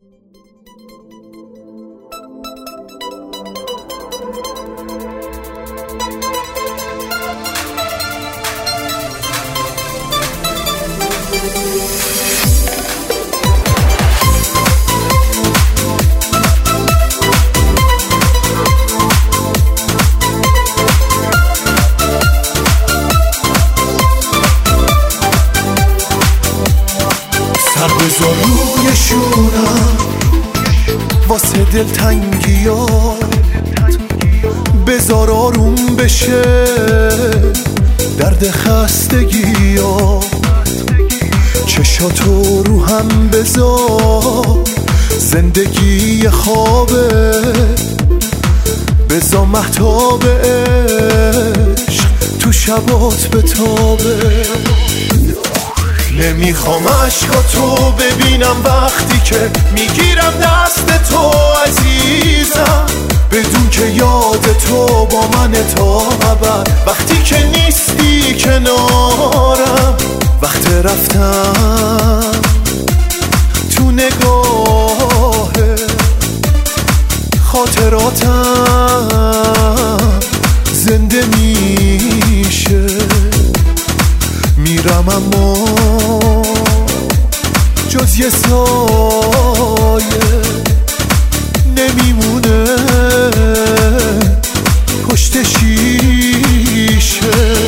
بذار روی شونم واسه دلتنگیات، بذار آروم بشه درد خستگیات، چشاتو رو هم بذار زندگی خوابه، بذار مهتاب عشق تو شبات بتابه. نمیخوام عشقاتو ببینم وقتی که میگیرم دست تو عزیزم، بدون که یاد تو با من تا ابد، وقتی که نیستی کنارم، وقت رفتم تو نگاه خاطراتم زنده میشه، میرم اما جز یه سایه نمیمونه پشت شیشه.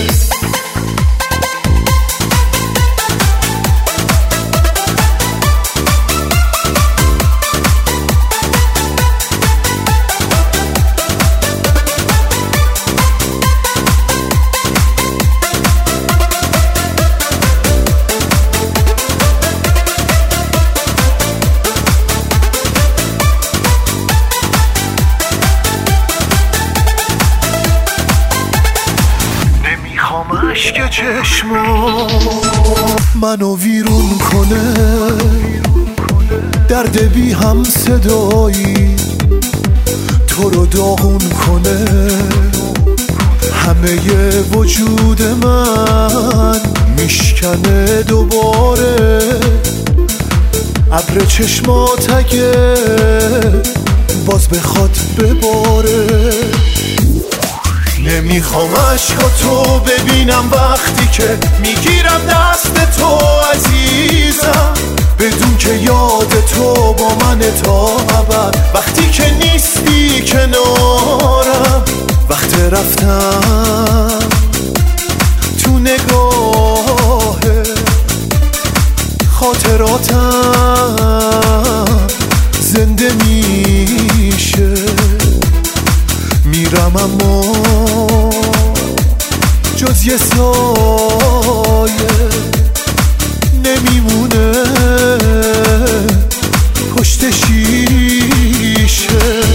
عشق چشما منو ویرون کنه، درد بی هم صدایی تو رو داغون کنه، همه وجود من میشکنه دوباره، ابر چشمات اگه باز بخواد بباره. نمیخوام عشقاتو ببینم وقتی که میگیرم دست تو عزیزم، بدون که یاد تو با من تا ابد، وقتی که نیستی کنارم، وقت رفتم تو نگاه خاطراتم زنده میشه، میرم اما جز یه سایه نمیمونه پشت شیشه.